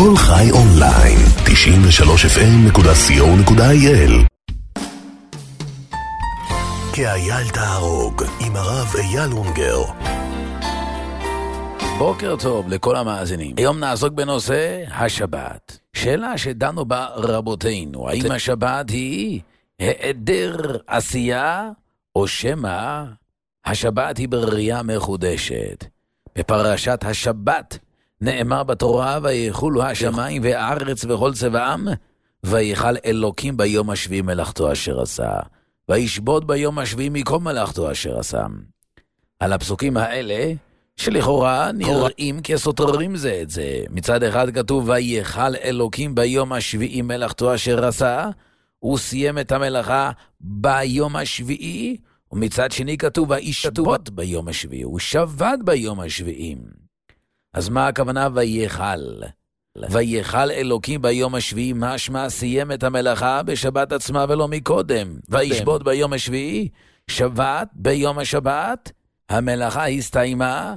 כל חי אונליין, 93fm.co.il. כאייל תהרוג, עם הרב אייל אונגר. בוקר טוב לכל המאזינים. היום נעסוק בנושא השבת. שאלה שדנו בה רבותינו, האם השבת היא היעדר עשייה או שמא השבת היא בריאה מחודשת? בפרשת השבת נאמר בתורה, ויחולו השמיים והארץ וכל צבאם, ויחל אלוקים ביום השביעי מלאכתו אשר עשה, וישבות ביום השביעי מכל מלאכתו אשר עשה. על הפסוקים האלה, שלכאורה נראים כסותרים זה את זה. מצד אחד כתוב, ויחל אלוקים ביום השביעי מלאכתו אשר עשה, הוא סיים את המלאכה ביום השביעי, ומצד שני כתוב, וישבות ביום השביעי, הוא שבת ביום השביעי. אז מה הכוונה ויחל? ויחל אלוקים ביום השביעי, משמע סיים את המלאכה בשבת עצמה ולא מקודם. וישבות ביום השביעי, שבת ביום השבת, המלאכה הסתיימה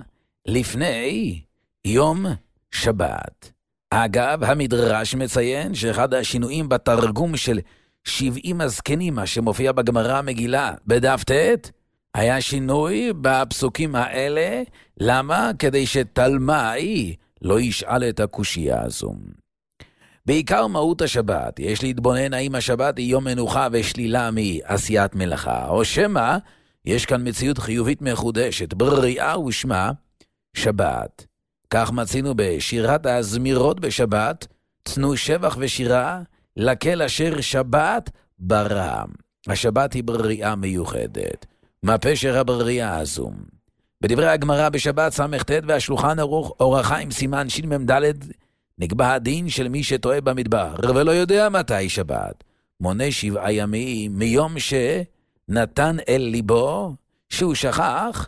לפני יום שבת. אגב, המדרש מציין שאחד השינויים בתרגום של 70 הזקנים, מה שמופיע בגמרא מגילה בדף ט', היה שינוי בפסוקים האלה. למה? כדי שתלמי לא ישאל את הקושיה הזו. בעיקר מהות השבת, יש להתבונן האם השבת היא יום מנוחה ושלילה מעשיית מלאכה, או שמא יש כאן מציאות חיובית מחודשת, בריאה ושמה שבת. כך מצינו בשירת הזמירות בשבת, תנו שבח ושירה לקהל אשר שבת ברא. השבת היא בריאה מיוחדת. מה פשר הבריאה הזו? בדברי הגמרא בשבת סמ"ט והשולחן ערוך אור החיים סימן שמ"ד, נקבע הדין של מי שטועה במדבר ולא יודע מתי שבת, מונה 7 ימים מיום שנתן אל ליבו שהוא שכח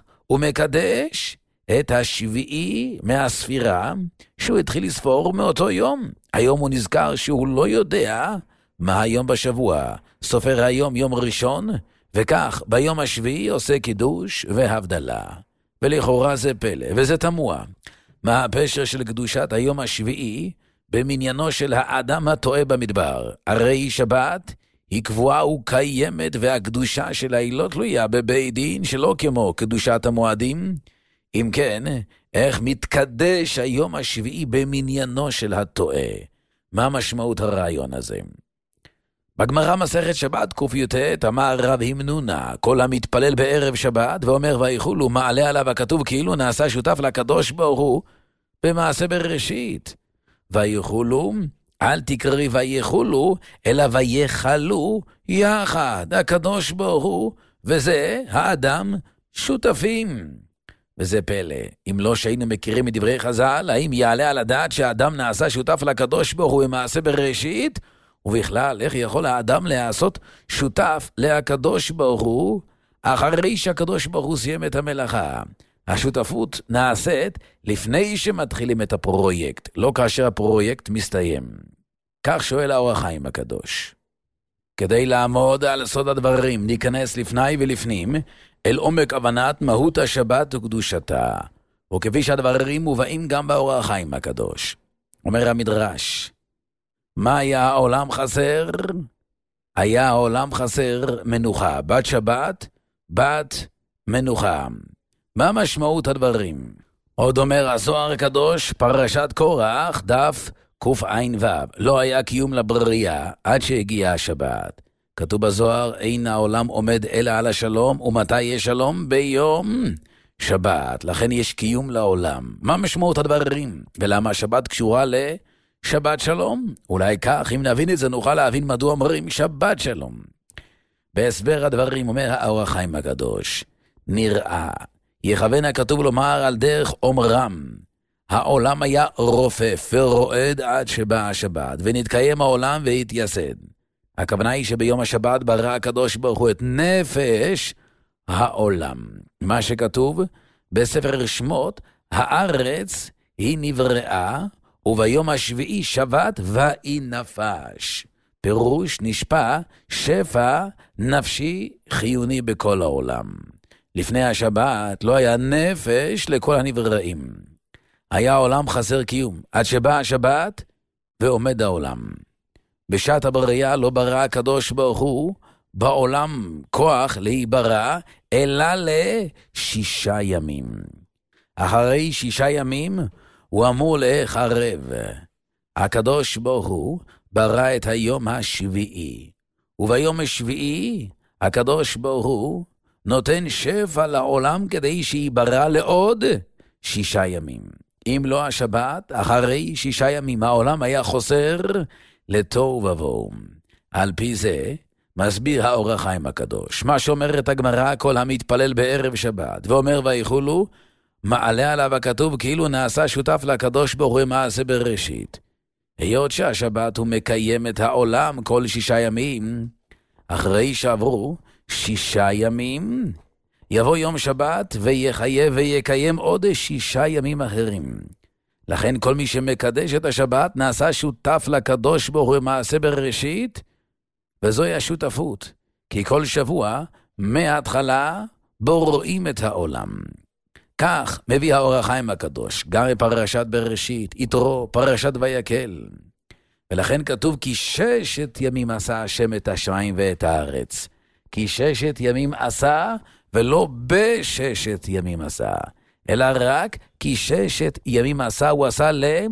ומקדש את השביעי מהספירה שהוא התחיל לספור מאותו יום. היום הוא נזכר שהוא לא יודע מה היום בשבוע, סופר היום יום ראשון, וכך ביום השביעי עושה קידוש והבדלה. ולכאורה זה פלא, וזה תמוה. מה הפשר של קדושת היום השביעי במניינו של האדם הטועה במדבר? הרי שבת היא קבועה וקיימת, והקדושה שלה היא לא תלויה בבית דין שלא כמו קדושת המועדים. אם כן, איך מתקדש היום השביעי במניינו של הטועה? מה משמעות הרעיון הזה? בגמרא מסכת שבת ק"ט אמר רב המנונה, כל המתפלל בערב שבת ואומר ויחולו, מעלה עליו הכתוב כאילו נעשה שותף לקדוש ברוך הוא במעשה בראשית. ויחולו, אל תקראי ויחולו, אלא ויחלו יחד. הקדוש ברוך הוא וזה האדם שותפים. וזה פלא. אם לא שהיינו מכירים מדברי חז"ל, האם יעלה על הדעת שהאדם נעשה שותף לקדוש ברוך הוא במעשה בראשית? ובכלל, איך יכול האדם לעשות שותף לקדוש ברוך הוא אחרי שהקדוש ברוך הוא סיים את המלאכה? השותפות נעשית לפני שמתחילים את הפרויקט, לא כאשר הפרויקט מסתיים. כך שואל האור החיים הקדוש. כדי לעמוד על סוד הדברים, ניכנס לפני ולפנים אל עומק הבנת מהות השבת וקדושתה, וכפי שהדברים מובאים גם באור החיים הקדוש. אומר המדרש, מה היה העולם חסר? היה העולם חסר מנוחה. בת שבת, בת מנוחה. מה משמעות הדברים? עוד אומר הזוהר הקדוש, פרשת קורח, דף קע"ו, לא היה קיום לבריאה עד שהגיעה השבת. כתוב בזוהר, אין העולם עומד אלא על השלום, ומתי יש שלום? ביום שבת. לכן יש קיום לעולם. מה משמעות הדברים? ולמה השבת קשורה שבת שלום? אולי כך, אם נבין את זה, נוכל להבין מדוע אומרים שבת שלום. בהסבר הדברים אומר האור החיים הקדוש, נראה, יכוון הכתוב לומר על דרך אומרם, העולם היה רופף ורועד עד שבא השבת, ונתקיים העולם והתייסד. הכוונה היא שביום השבת ברא הקדוש ברוך הוא את נפש העולם. מה שכתוב בספר שמות, הארץ היא נבראה, וביום השביעי שבת ואי נפש. פירוש נשפע שפע נפשי חיוני בכל העולם. לפני השבת לא היה נפש לכל הנבראים. היה העולם חסר קיום. עד שבאה השבת ועומד העולם. בשעת הבריאה לא ברא הקדוש ברוך הוא בעולם כוח להיברא, אלא ל6 ימים. אחרי 6 ימים הוא אמור להיחרב. הקדוש ברוך הוא ברא את היום השביעי, וביום השביעי הקדוש ברוך הוא נותן שפע לעולם כדי שיברא לעוד 6 ימים. אם לא השבת, אחרי 6 ימים העולם היה חוסר לתוהו ובוהו. על פי זה מסביר האור החיים הקדוש, מה שאומרת הגמרא, כל המתפלל בערב שבת ואומר ויחולו, מעלה עליו הכתוב כאילו נעשה שותף לקדוש ברוך הוא מעשה בראשית. היות שהשבת הוא מקיים את העולם כל 6 ימים, אחרי שעברו 6 ימים, יבוא יום שבת ויחייב ויקיים עוד 6 ימים אחרים. לכן כל מי שמקדש את השבת נעשה שותף לקדוש ברוך הוא מעשה בראשית, וזוהי השותפות, כי כל שבוע מההתחלה בוראים את העולם. כך מביא האור החיים הקדוש, גם בפרשת בראשית, יתרו, פרשת ויקל. ולכן כתוב כי 6 ימים עשה השם את השמיים ואת הארץ. כי 6 ימים עשה, ולא ב6 ימים עשה, אלא רק כי 6 ימים עשה, הוא עשה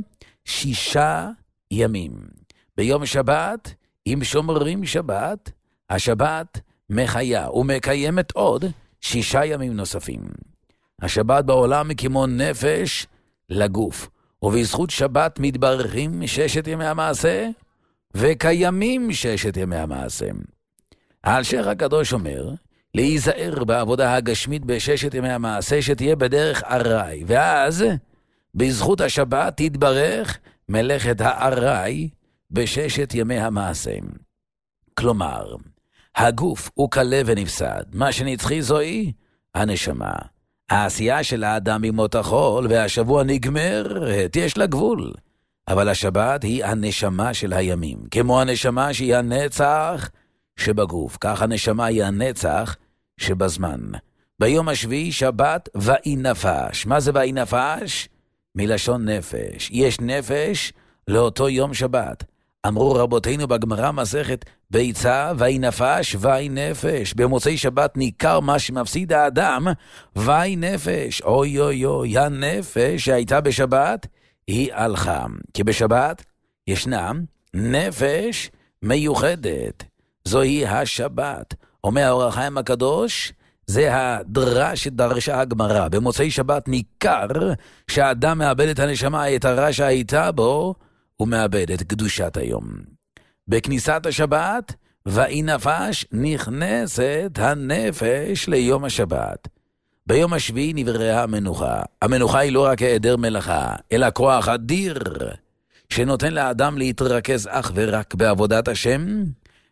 ל6 ימים. ביום שבת, אם שומרים שבת, השבת מחיה ומקיימת עוד 6 ימים נוספים. השבת בעולם כמו נפש לגוף, ובזכות שבת מתברכים 6 ימי המעשה, וקיימים 6 ימי המעשה. האלשיך הקדוש אומר, להיזהר בעבודה הגשמית ב6 ימי המעשה, שתהיה בדרך ארעי, ואז בזכות השבת תתברך מלאכת הארעי ב6 ימי המעשה. כלומר, הגוף הוא קלה ונפסד, מה שנצחי זוהי הנשמה. העשייה של האדם ממות החול והשבוע נגמרת, יש לה גבול. אבל השבת היא הנשמה של הימים, כמו הנשמה שהיא הנצח שבגוף, כך הנשמה היא הנצח שבזמן. ביום השביעי שבת ואי נפש. מה זה ואי נפש? מלשון נפש. יש נפש לאותו יום שבת. אמרו רבותינו בגמרא מסכת ביצה, ואי נפש, ואי נפש. במוצאי שבת ניכר מה שמפסיד האדם, ואי נפש. אוי אוי אוי, הנפש שהייתה בשבת, היא הלכה. כי בשבת ישנם נפש מיוחדת. זוהי השבת. אומר האור החיים הקדוש, זה הדרש שדרשה הגמרא. במוצאי שבת ניכר שהאדם מאבד את הנשמה היתרה שהייתה בו, הוא מאבד את קדושת היום. בכניסת השבת, ואי נפש, נכנסת הנפש ליום השבת. ביום השביעי נבראה המנוחה. המנוחה היא לא רק היעדר מלאכה, אלא כוח אדיר, שנותן לאדם להתרכז אך ורק בעבודת השם,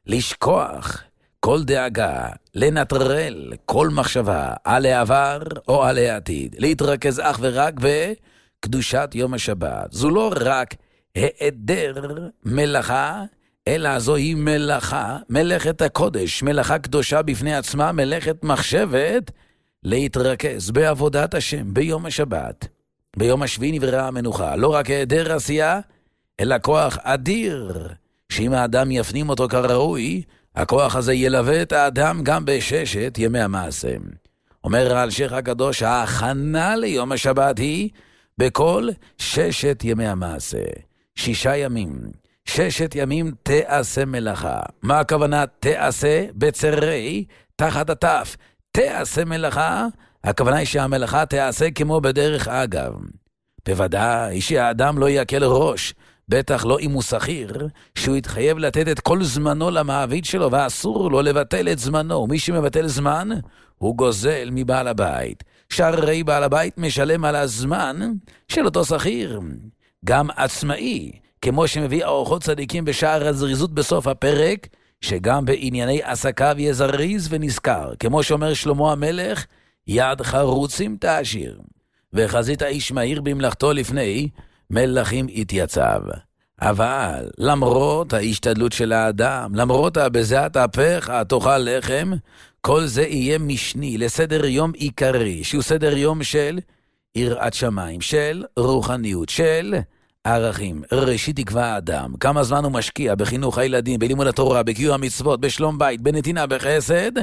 לשכוח כל דאגה, לנטרל כל מחשבה על העבר או על העתיד, להתרכז אך ורק בקדושת יום השבת. זו לא רק היעדר מלאכה, אלא זוהי מלאכה, מלאכת הקודש, מלאכה קדושה בפני עצמה, מלאכת מחשבת, להתרכז בעבודת השם ביום השבת. ביום השביעי נבראה המנוחה, לא רק היעדר עשייה, אלא כוח אדיר, שאם האדם יפנים אותו כראוי, הכוח הזה ילווה את האדם גם ב6 ימי המעשה. אומר האלשיך הקדוש, ההכנה ליום השבת היא בכל 6 ימי המעשה. 6 ימים. 6 ימים תעשה מלאכה. מה הכוונה תעשה? בצרי, תחת התף. תעשה מלאכה, הכוונה היא שהמלאכה תעשה כמו בדרך אגב. בוודאי שהאדם לא יקל ראש, בטח לא אם הוא שכיר, שהוא יתחייב לתת את כל זמנו למעביד שלו, ואסור לו לבטל את זמנו. מי שמבטל זמן, הוא גוזל מבעל הבית. שהרי בעל הבית משלם על הזמן של אותו שכיר. גם עצמאי, כמו שמביא אורחות צדיקים בשער הזריזות בסוף הפרק, שגם בענייני עסקיו יהיה זריז ונזכר. כמו שאומר שלמה המלך, יד חרוצים תעשיר, וחזית האיש מהיר במלאכתו לפני מלכים התייצב. אבל למרות ההשתדלות של האדם, למרות בזעת אפיך תאכל לחם, כל זה יהיה משני לסדר יום עיקרי, שהוא סדר יום של יראת שמיים, של רוחניות, של ערכים. ראשית יקבע האדם, כמה זמן הוא משקיע בחינוך הילדים, בלימוד התורה, בקיום המצוות, בשלום בית, בנתינה, בחסד,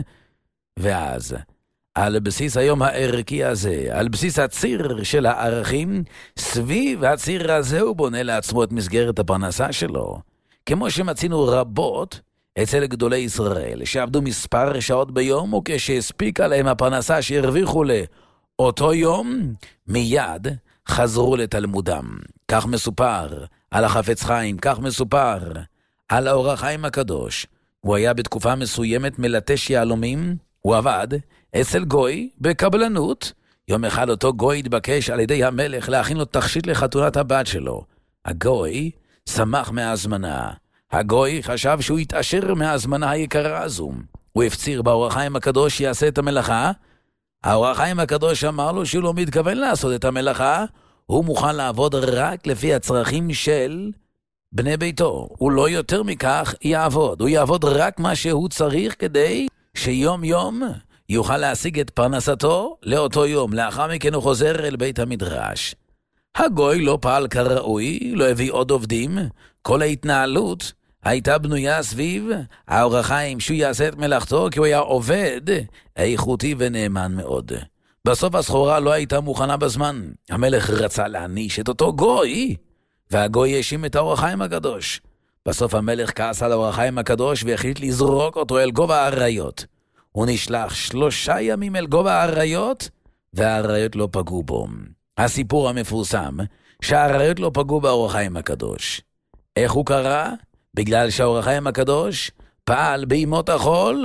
ואז על בסיס היום הערכי הזה, על בסיס הציר של הערכים, סביב הציר הזה הוא בונה לעצמו את מסגרת הפרנסה שלו. כמו שמצינו רבות אצל גדולי ישראל, שעבדו מספר שעות ביום, וכשהספיקה להם הפרנסה שהרוויחו לאותו יום, מיד חזרו לתלמודם. כך מסופר על החפץ חיים, כך מסופר על האור החיים הקדוש. הוא היה בתקופה מסוימת מלטש יהלומים, הוא עבד אצל גוי בקבלנות. יום אחד אותו גוי התבקש על ידי המלך להכין לו תכשיט לחתונת הבת שלו. הגוי שמח מהזמנה. הגוי חשב שהוא יתעשר מהזמנה היקרה הזו. הוא הפציר באור החיים הקדוש שיעשה את המלאכה. האור החיים הקדוש אמר לו שהוא לא מתכוון לעשות את המלאכה, הוא מוכן לעבוד רק לפי הצרכים של בני ביתו. הוא לא יותר מכך יעבוד. הוא יעבוד רק מה שהוא צריך כדי שיום יום יוכל להשיג את פרנסתו לאותו יום. לאחר מכן הוא חוזר אל בית המדרש. הגוי לא פעל כראוי, לא הביא עוד עובדים. כל ההתנהלות הייתה בנויה סביב האור החיים שהוא יעשה את מלאכתו, כי הוא היה עובד איכותי ונאמן מאוד. בסוף הסחורה לא הייתה מוכנה בזמן. המלך רצה להעניש את אותו גוי, והגוי האשים את האור החיים הקדוש. בסוף המלך כעס על האור החיים הקדוש והחליט לזרוק אותו אל גובה האריות. הוא נשלח 3 ימים אל גובה האריות, והאריות לא פגעו בו. הסיפור המפורסם שהאריות לא פגעו באור החיים הקדוש. איך הוא קרה? בגלל שהאור החיים הקדוש פעל בימות החול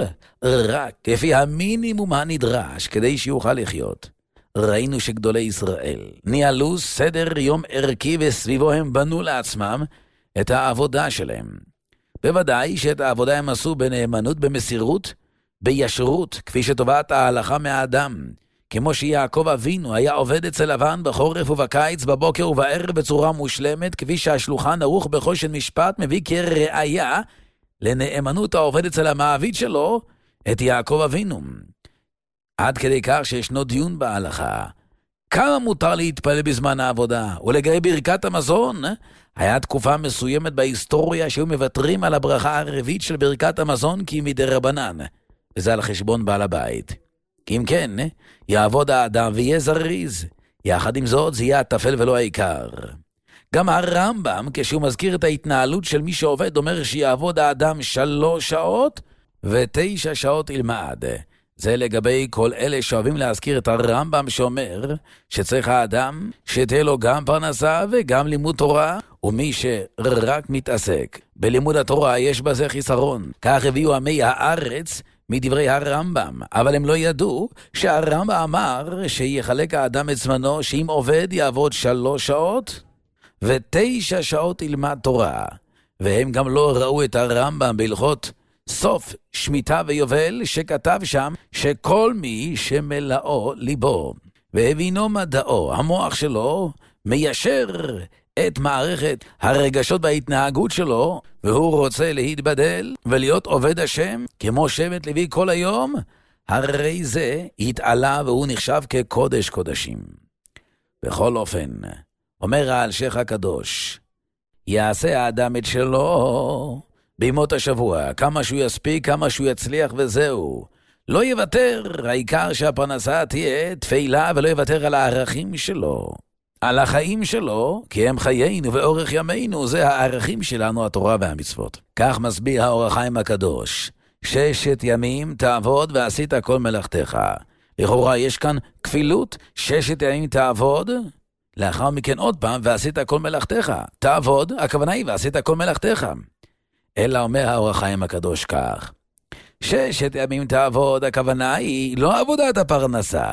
רק לפי המינימום הנדרש כדי שיוכל לחיות. ראינו שגדולי ישראל ניהלו סדר יום ערכי, וסביבו הם בנו לעצמם את העבודה שלהם. בוודאי שאת העבודה הם עשו בנאמנות, במסירות, בישרות, כפי שטובת ההלכה מהאדם. כמו שיעקב אבינו היה עובד אצל לבן בחורף ובקיץ, בבוקר ובערב בצורה מושלמת, כפי שהשולחן ערוך בחושן משפט מביא כראיה לנאמנות העובד אצל המעביד שלו את יעקב אבינו. עד כדי כך שישנו דיון בהלכה. כמה מותר להתפלל בזמן העבודה? ולגבי ברכת המזון, היה תקופה מסוימת בהיסטוריה שהיו מוותרים על הברכה הרביעית של ברכת המזון כי מדרבנן, וזה על חשבון בעל הבית. כי אם כן, יעבוד האדם ויהיה זריז. יחד עם זאת, זה יהיה הטפל ולא העיקר. גם הרמב"ם, כשהוא מזכיר את ההתנהלות של מי שעובד, אומר שיעבוד האדם 3 שעות ו9 שעות ילמד. זה לגבי כל אלה שאוהבים להזכיר את הרמב"ם שאומר שצריך האדם שתהיה לו גם פרנסה וגם לימוד תורה, ומי שרק מתעסק בלימוד התורה יש בזה חיסרון. כך הביאו עמי הארץ מדברי הרמב"ם, אבל הם לא ידעו שהרמב"ם אמר שיחלק האדם את זמנו, שאם עובד יעבוד 3 שעות ו9 שעות ילמד תורה. והם גם לא ראו את הרמב"ם בהלכות סוף שמיטה ויובל, שכתב שם שכל מי שמלאו ליבו והבינו מדעו, המוח שלו מיישר את מערכת הרגשות וההתנהגות שלו, והוא רוצה להתבדל ולהיות עובד השם כמו שבט לוי כל היום, הרי זה התעלה והוא נחשב כקודש קודשים. בכל אופן, אומר האלשיך הקדוש, יעשה האדם את שלו בימות השבוע, כמה שהוא יספיק, כמה שהוא יצליח, וזהו. לא יוותר, העיקר שהפרנסה תהיה תפילה, ולא יוותר על הערכים שלו, על החיים שלו, כי הם חיינו ואורך ימינו, זה הערכים שלנו, התורה והמצוות. כך מסביר האור החיים הקדוש, 6 ימים תעבוד ועשית כל מלאכתך. לכאורה יש כאן כפילות, 6 ימים תעבוד, לאחר מכן עוד פעם ועשית כל מלאכתך. תעבוד, הכוונה היא ועשית כל מלאכתך. אלא אומר האור החיים הקדוש כך, 6 ימים תעבוד, הכוונה היא לא עבודת הפרנסה.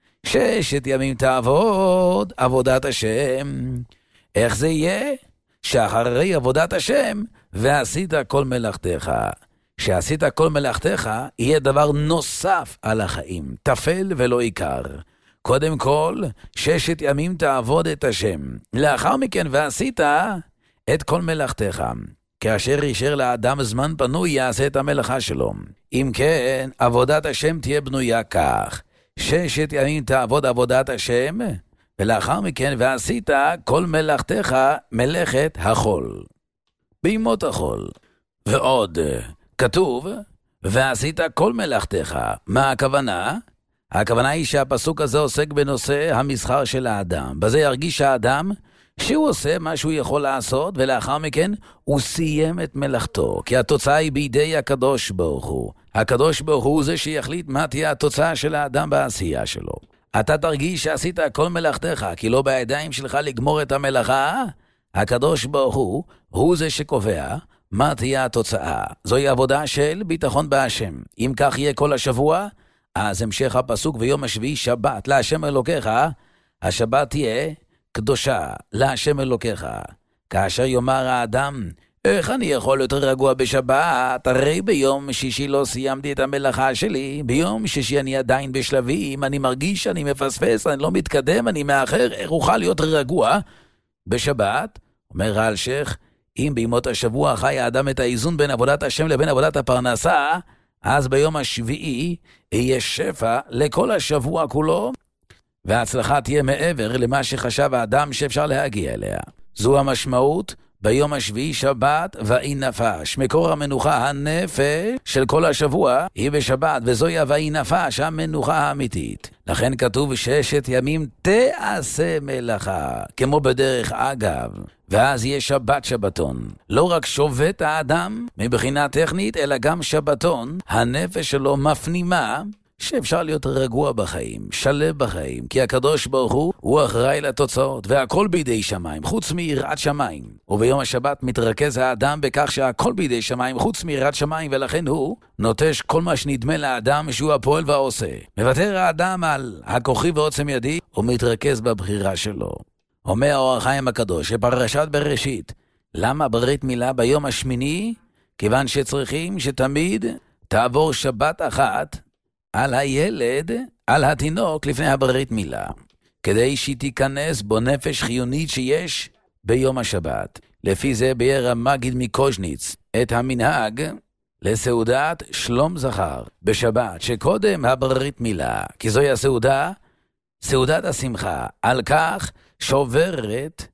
6 ימים תעבוד עבודת השם. איך זה יהיה? שאחרי עבודת השם ועשית כל מלאכתך. שעשית כל מלאכתך יהיה דבר נוסף על החיים, תפל ולא עיקר. קודם כל, 6 ימים תעבוד את השם. לאחר מכן ועשית את כל מלאכתך. כאשר יישר לאדם זמן פנוי יעשה את המלאכה שלו. אם כן, עבודת השם תהיה בנויה כך, 6 ימים תעבוד עבודת השם, ולאחר מכן, ועשית כל מלאכתך מלאכת החול. בימות החול. ועוד כתוב, ועשית כל מלאכתך. מה הכוונה? הכוונה היא שהפסוק הזה עוסק בנושא המסחר של האדם. בזה ירגיש האדם שהוא עושה מה שהוא יכול לעשות, ולאחר מכן הוא סיים את מלאכתו. כי התוצאה היא בידי הקדוש ברוך הוא. הקדוש ברוך הוא זה שיחליט מה תהיה התוצאה של האדם בעשייה שלו. אתה תרגיש שעשית כל מלאכתך, כי לא בידיים שלך לגמור את המלאכה. הקדוש ברוך הוא זה שקובע מה תהיה התוצאה. זוהי עבודה של ביטחון בהשם. אם כך יהיה כל השבוע, אז המשך הפסוק ויום השביעי שבת להשם אלוקיך, השבת תהיה קדושה להשם אלוקיך. כאשר יאמר האדם, איך אני יכול יותר רגוע בשבת? הרי ביום שישי לא סיימתי את המלאכה שלי, ביום שישי אני עדיין בשלבים, אני מרגיש שאני מפספס, אני לא מתקדם, אני מאחר, איך אוכל להיות רגוע בשבת? אומר האלשיך, אם בימות השבוע חי האדם את האיזון בין עבודת השם לבין עבודת הפרנסה, אז ביום השביעי יהיה שפע לכל השבוע כולו, וההצלחה תהיה מעבר למה שחשב האדם שאפשר להגיע אליה. זו המשמעות ביום השביעי שבת ואי נפש. מקור המנוחה הנפש של כל השבוע היא בשבת, וזוהי ואי נפש המנוחה האמיתית. לכן כתוב 6 ימים תעשה מלאכה, כמו בדרך אגב. ואז יהיה שבת שבתון. לא רק שובת האדם מבחינה טכנית, אלא גם שבתון. הנפש שלו מפנימה שאפשר להיות רגוע בחיים, שלב בחיים, כי הקדוש ברוך הוא אחראי לתוצאות, והכל בידי שמיים, חוץ מיראת שמיים. וביום השבת מתרכז האדם בכך שהכל בידי שמיים, חוץ מיראת שמיים, ולכן הוא נוטש כל מה שנדמה לאדם שהוא הפועל והעושה. מוותר האדם על הכוחי ועוצם ידי, ומתרכז בבחירה שלו. אומר האור החיים הקדוש, בפרשת בראשית, למה ברית מילה ביום השמיני? כיוון שצריכים שתמיד תעבור שבת אחת על הילד, על התינוק לפני הברית מילה, כדי שהיא תיכנס בו נפש חיונית שיש ביום השבת. לפי זה ביאר המגיד מקוז'ניץ את המנהג לסעודת שלום זכר בשבת, שקודם הברית מילה, כי זוהי הסעודה, סעודת השמחה, על כך שוברת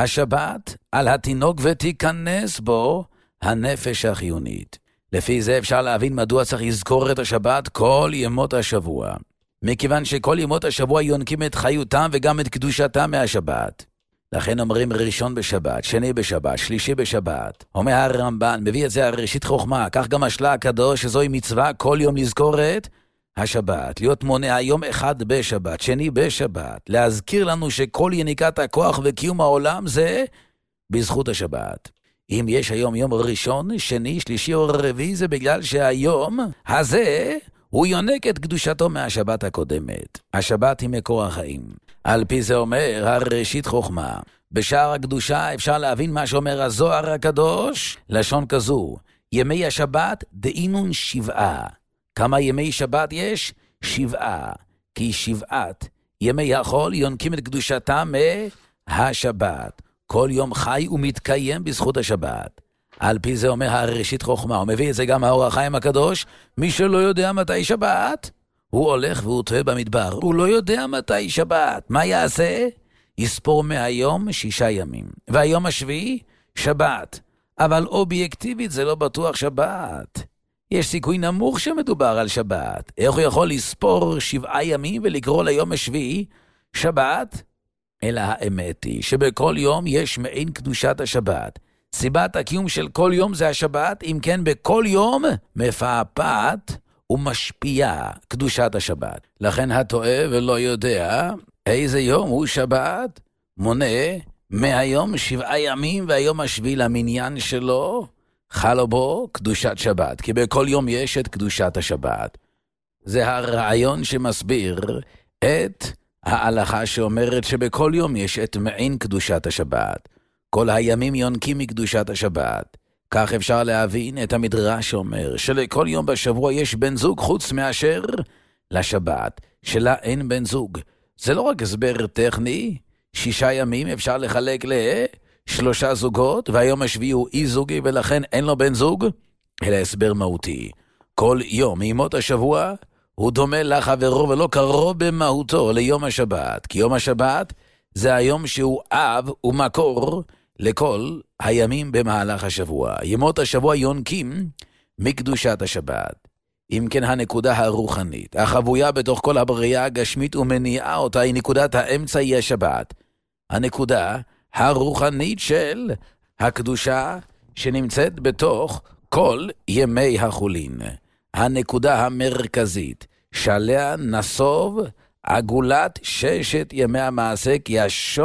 השבת על התינוק ותיכנס בו הנפש החיונית. לפי זה אפשר להבין מדוע צריך לזכור את השבת כל ימות השבוע. מכיוון שכל ימות השבוע יונקים את חיותם וגם את קדושתם מהשבת. לכן אומרים ראשון בשבת, שני בשבת, שלישי בשבת. אומר הרמב"ן, מביא את זה הראשית חוכמה, כך גם השלה הקדוש, שזוהי מצווה כל יום לזכור את השבת. להיות מונה היום אחד בשבת, שני בשבת. להזכיר לנו שכל יניקת הכוח וקיום העולם זה בזכות השבת. אם יש היום יום ראשון, שני, שלישי או רביעי, זה בגלל שהיום הזה הוא יונק את קדושתו מהשבת הקודמת. השבת היא מקור החיים. על פי זה אומר הראשית חוכמה. בשער הקדושה אפשר להבין מה שאומר הזוהר הקדוש, לשון כזו, ימי השבת דאינון 7. כמה ימי שבת יש? 7. כי 7 ימי החול יונקים את קדושתם מהשבת. כל יום חי ומתקיים בזכות השבת. על פי זה אומר הראשית חוכמה, הוא מביא את זה גם האור החיים הקדוש, מי שלא יודע מתי שבת, הוא הולך והוא טועה במדבר, הוא לא יודע מתי שבת, מה יעשה? יספור מהיום 6 ימים, והיום השביעי שבת, אבל אובייקטיבית זה לא בטוח שבת. יש סיכוי נמוך שמדובר על שבת. איך הוא יכול לספור 7 ימים ולקרוא ליום השביעי שבת? אלא האמת היא שבכל יום יש מעין קדושת השבת. סיבת הקיום של כל יום זה השבת, אם כן בכל יום מפעפעת ומשפיעה קדושת השבת. לכן הטועה ולא יודע איזה יום הוא שבת, מונה מהיום 7 ימים והיום השביעי למניין שלו, חלו בו קדושת שבת, כי בכל יום יש את קדושת השבת. זה הרעיון שמסביר את ההלכה שאומרת שבכל יום יש את מעין קדושת השבת. כל הימים יונקים מקדושת השבת. כך אפשר להבין את המדרש שאומר שלכל יום בשבוע יש בן זוג חוץ מאשר לשבת, שלה אין בן זוג. זה לא רק הסבר טכני, 6 ימים אפשר לחלק ל3 זוגות, והיום השביעי הוא אי זוגי ולכן אין לו בן זוג, אלא הסבר מהותי. כל יום מימות השבוע הוא דומה לחברו ולא קרוב במהותו ליום השבת, כי יום השבת זה היום שהוא אב ומקור לכל הימים במהלך השבוע. ימות השבוע יונקים מקדושת השבת. אם כן, הנקודה הרוחנית, החבויה בתוך כל הבריאה הגשמית ומניעה אותה, היא נקודת האמצע, היא השבת. הנקודה הרוחנית של הקדושה שנמצאת בתוך כל ימי החולין. הנקודה המרכזית שעליה נסוב עגולת ששת ימי המעשה, כי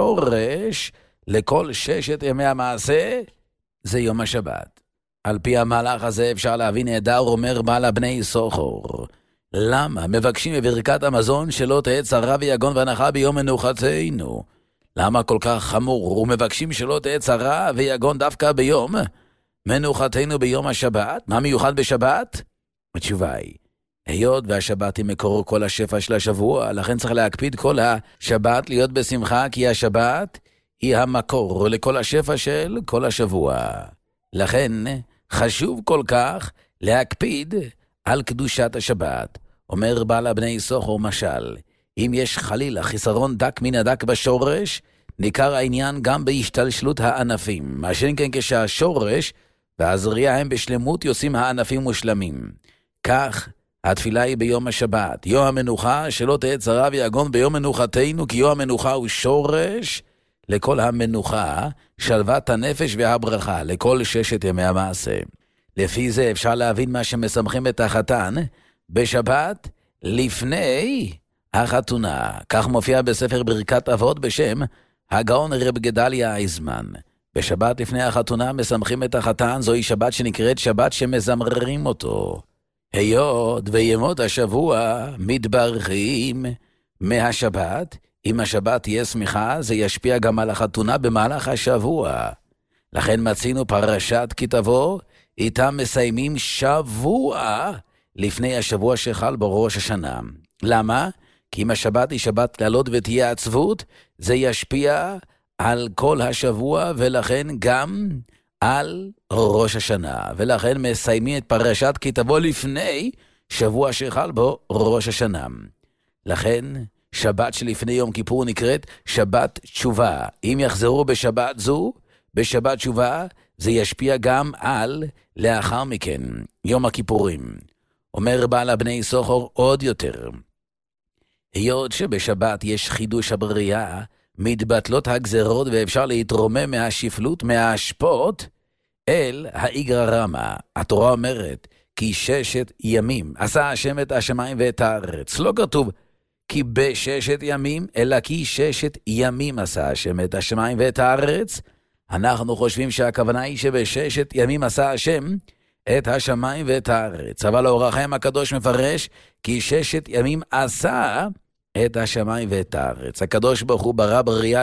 השורש לכל ששת ימי המעשה זה יום השבת. על פי המהלך הזה אפשר להבין נהדר, אומר בעל הבני סוחור. למה מבקשים בברכת המזון שלא תהיה צרה ויגון והנחה ביום מנוחתנו? למה כל כך חמור ומבקשים שלא תהיה צרה ויגון דווקא ביום מנוחתנו ביום השבת? מה מיוחד בשבת? התשובה היא, היות והשבת היא מקור כל השפע של השבוע, לכן צריך להקפיד כל השבת להיות בשמחה, כי השבת היא המקור לכל השפע של כל השבוע. לכן חשוב כל כך להקפיד על קדושת השבת. אומר בעל הבני סוחור משל, אם יש חלילה חיסרון דק מן הדק בשורש, ניכר העניין גם בהשתלשלות הענפים. מה שאין כן כשהשורש והזריעה הם בשלמות יוצאים הענפים מושלמים. כך התפילה היא ביום השבת, יום המנוחה, שלא תהיה צרה ויגון ביום מנוחתנו, כי יום המנוחה הוא שורש לכל המנוחה, שלוות הנפש והברכה, לכל ששת ימי המעשה. לפי זה אפשר להבין מה שמסמכים את החתן בשבת לפני החתונה. כך מופיע בספר ברכת אבות בשם הגאון רב גדליה אייזמן. בשבת לפני החתונה מסמכים את החתן, זוהי שבת שנקראת שבת שמזמרים אותו. היות וימות השבוע מתברכים מהשבת, אם השבת תהיה שמחה, זה ישפיע גם על החתונה במהלך השבוע. לכן מצינו פרשת כי תבוא, איתם מסיימים שבוע לפני השבוע שחל בו ראש השנה. למה? כי אם השבת היא שבת כללות ותהיה עצבות, זה ישפיע על כל השבוע ולכן גם על ראש השנה. ולכן מסיימים את פרשת כי תבוא לפני שבוע שחל בו ראש השנה. לכן שבת שלפני יום כיפור נקראת שבת תשובה. אם יחזרו בשבת זו, בשבת תשובה, זה ישפיע גם על לאחר מכן, יום הכיפורים. אומר בעל הבני סוחור עוד יותר. היות שבשבת יש חידוש הבריאה, מתבטלות הגזרות ואפשר להתרומם מהשפלות, מההשפות, אל האיגרא רמא. התורה אומרת, כי ששת ימים עשה השם את השמיים ואת הארץ. לא כתוב כי בששת ימים, אלא כי ששת ימים עשה השם את השמיים ואת הארץ. אנחנו חושבים שהכוונה היא שבששת ימים עשה השם את השמיים ואת הארץ. אבל האור החיים הקדוש מפרש כי ששת ימים עשה את השמיים ואת הארץ. הקדוש ברוך הוא ברא בריאה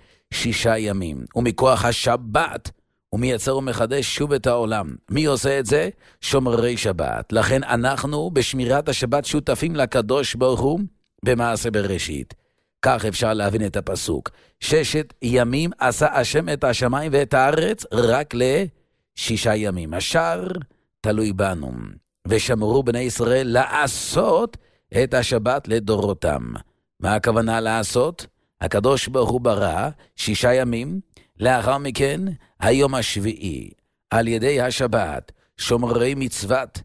ל6 ימים. ומכוח השבת הוא מייצר ומחדש שוב את העולם. מי עושה את זה? שומרי שבת. לכן אנחנו בשמירת השבת שותפים לקדוש ברוך הוא במעשה בראשית. כך אפשר להבין את הפסוק. 6 ימים עשה השם את השמיים ואת הארץ רק ל6 ימים. השאר תלוי בנו. ושמרו בני ישראל לעשות את השבת לדורותם. מה הכוונה לעשות? הקדוש ברוך הוא ברא 6 ימים, לאחר מכן היום השביעי. על ידי השבת, שומרי מצוות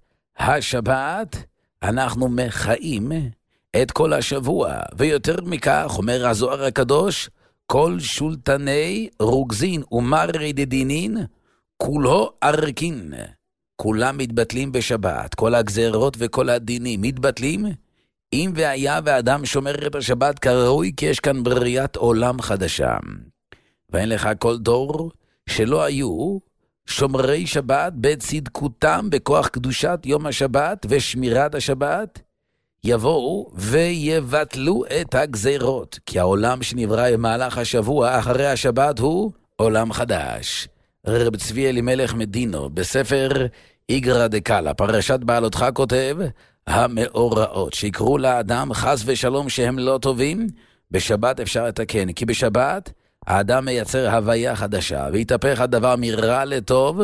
השבת, אנחנו מחיים את כל השבוע. ויותר מכך, אומר הזוהר הקדוש, כל שולטני רוגזין ומרי דדינין, כולו ארקין. כולם מתבטלים בשבת, כל הגזרות וכל הדינים מתבטלים. אם והיה ואדם שומר את השבת כראוי, כי יש כאן בריאת עולם חדשה. ואין לך כל דור שלא היו שומרי שבת בצדקותם בכוח קדושת יום השבת ושמירת השבת, יבואו ויבטלו את הגזרות, כי העולם שנברא במהלך השבוע אחרי השבת הוא עולם חדש. רב צבי אלימלך מדינו בספר איגרא דקאלה, פרשת בעלותך, כותב, המאורעות שיקרו לאדם חס ושלום שהם לא טובים, בשבת אפשר לתקן, כי בשבת האדם מייצר הוויה חדשה, והתהפך הדבר מרע לטוב,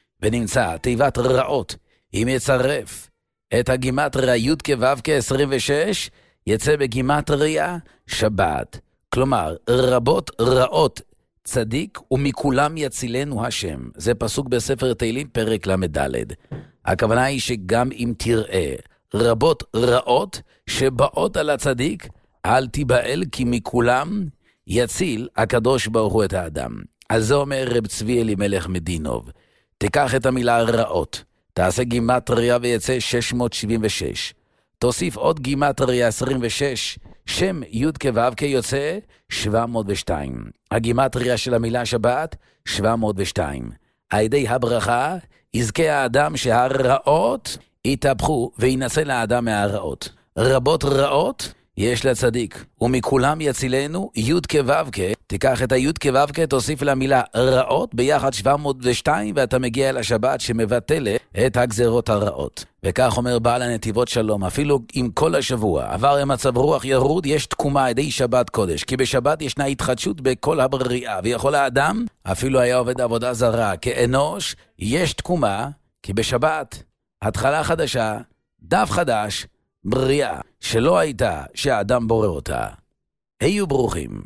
ונמצא תיבת רעות. אם יצרף את הגימטריה י' כו' כ-26, יצא בגימטריה שבת. כלומר, רבות רעות צדיק ומכולם יצילנו השם. זה פסוק בספר תהילים פרק למד. הכוונה היא שגם אם תראה רבות רעות שבאות על הצדיק, אל תיבהל כי מכולם יציל הקדוש ברוך הוא את האדם. על זה אומר רב צבי אלימלך מדינוב. תיקח את המילה רעות, תעשה גימטריה ויצא 676. תוסיף עוד גימטריה 26, שם י' כו' יוצא 702. הגימטריה של המילה שבת 702. על ידי הברכה יזכה האדם שהרעות יתהפכו וינצל לאדם מהרעות. רבות רעות יש לצדיק, ומכולם יצילנו י' כו'. תיקח את הי' כו', תוסיף למילה רעות ביחד 702, ואתה מגיע לשבת שמבטלת את הגזרות הרעות. וכך אומר בעל הנתיבות שלום, אפילו אם כל השבוע עבר מצב רוח ירוד, יש תקומה על ידי שבת קודש, כי בשבת ישנה התחדשות בכל הבריאה, ויכול האדם, אפילו היה עובד עבודה זרה, כאנוש, יש תקומה, כי בשבת, התחלה חדשה, דף חדש, בריאה, שלא הייתה שהאדם בורא אותה. היו ברוכים.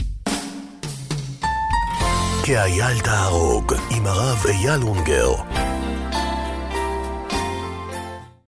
כאייל תהרוג עם הרב אייל אונגר.